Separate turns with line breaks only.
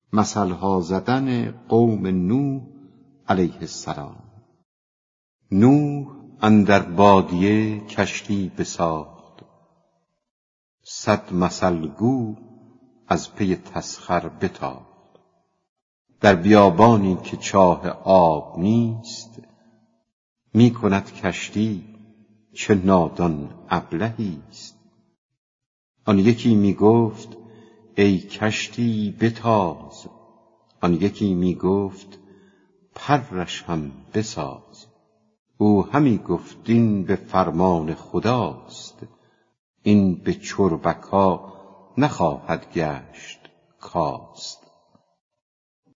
مثلها زدن قوم نوح علیه السلام. نوح اندر بادیه کشتی بساخت، 100 مثل گو از پی تسخر بتاخت. در بیابانی که چاه آب نیست، می کند کشتی چه نادان ابلهیست. آن یکی می گفت ای کشتی بتاز، آن یکی می گفت پرش هم بساز. او همی گفت این به فرمان خداست، این به چربکا نخواهد گشت کاست.